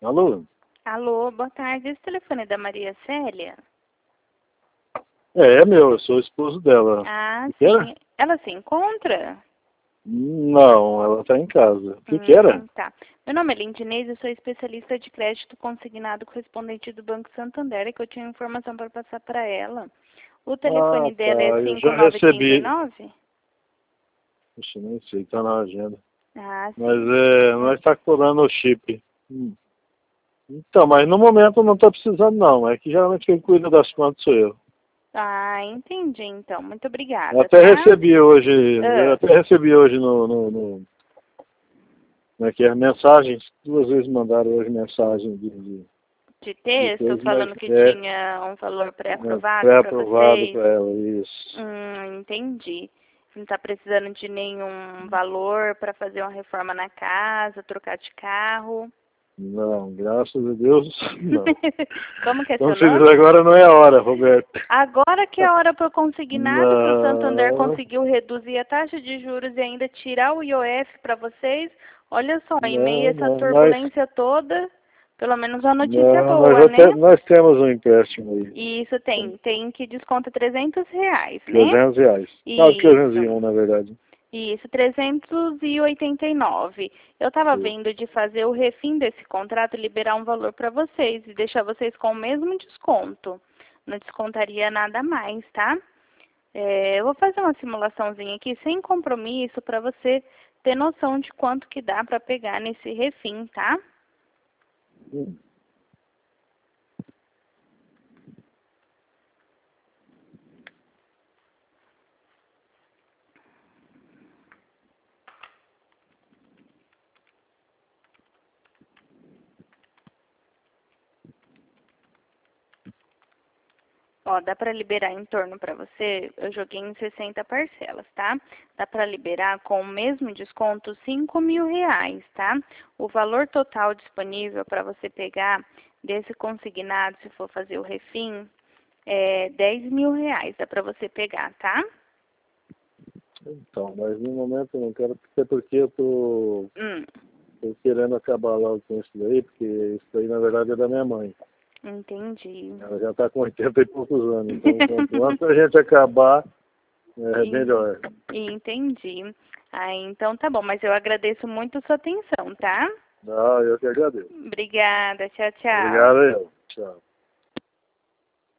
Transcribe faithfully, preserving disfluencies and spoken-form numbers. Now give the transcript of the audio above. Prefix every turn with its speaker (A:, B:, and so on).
A: Alô?
B: Alô, boa tarde. Esse telefone é da Maria Célia?
A: É, é meu, eu sou o esposo dela.
B: Ah,
A: Que que
B: sim.
A: era?
B: Ela se encontra?
A: Não, ela tá em casa. O que que era?
B: Hum, tá. Meu nome é Lindinês, eu sou especialista de crédito consignado correspondente do Banco Santander, é que eu tinha informação para passar para ela. O
A: Ah,
B: telefone
A: tá,
B: dela é
A: eu já
B: cinco nove três
A: recebi.
B: nove?
A: Puxa, nem sei, tá na agenda.
B: Ah,
A: Mas
B: sim.
A: é, nós tá cobrando o chip. Hum. Então, mas no momento não tá precisando não, é que geralmente quem cuida das contas sou eu.
B: Ah, entendi, então. Muito
A: Eu
B: obrigada,
A: até
B: tá?
A: recebi hoje, eu
B: Ah,
A: até recebi hoje no, no, no como é que é, mensagens, duas vezes mandaram hoje mensagem de, de,
B: de
A: de
B: texto,
A: coisa, mas
B: falando que
A: é,
B: tinha um valor
A: é
B: pré-aprovado para
A: pré-aprovado
B: vocês.
A: para ela, isso.
B: Hum, entendi. Não está precisando de nenhum valor para fazer uma reforma na casa, trocar de carro.
A: Não, graças a Deus, não.
B: Como que é
A: Como
B: seu
A: se diz,
B: nome?
A: agora não é a hora, Roberto.
B: Agora que é a hora para o consignado, que o Santander
A: Não,
B: conseguiu reduzir a taxa de juros e ainda tirar o I O F para vocês. Olha só, em meio a
A: não,
B: essa
A: não, nós,
B: turbulência toda, pelo menos uma notícia
A: não, nós,
B: boa,
A: até,
B: né?
A: nós temos um empréstimo aí,
B: E isso tem, tem que desconta trezentos reais, né?
A: trezentos reais. Não, trezentos e
B: Isso.
A: um na verdade.
B: Isso, trezentos e oitenta e nove. Eu estava
A: Isso.
B: vendo de fazer o refim desse contrato e liberar um valor para vocês e deixar vocês com o mesmo desconto. Não descontaria nada mais, tá? É, eu vou fazer uma simulaçãozinha aqui sem compromisso para você ter noção de quanto que dá para pegar nesse refim, tá?
A: Hum.
B: Ó, dá para liberar em torno para você, eu joguei em sessenta parcelas, tá? Dá para liberar com o mesmo desconto cinco mil reais, tá? O valor total disponível para você pegar desse consignado, se for fazer o refim, é dez mil reais, dá para você pegar, tá?
A: Então, mas no momento eu não quero, até porque eu tô,
B: Hum,
A: tô querendo acabar logo com isso daí, porque isso daí na verdade é da minha mãe.
B: entendi.
A: Ela já está com oitenta e poucos anos, então quanto antes a gente acabar, é
B: E-
A: melhor.
B: Entendi. Ah, então tá bom, mas eu agradeço muito a sua atenção, tá?
A: Não, eu que agradeço.
B: Obrigada, tchau, tchau.
A: Obrigado, eu. Tchau.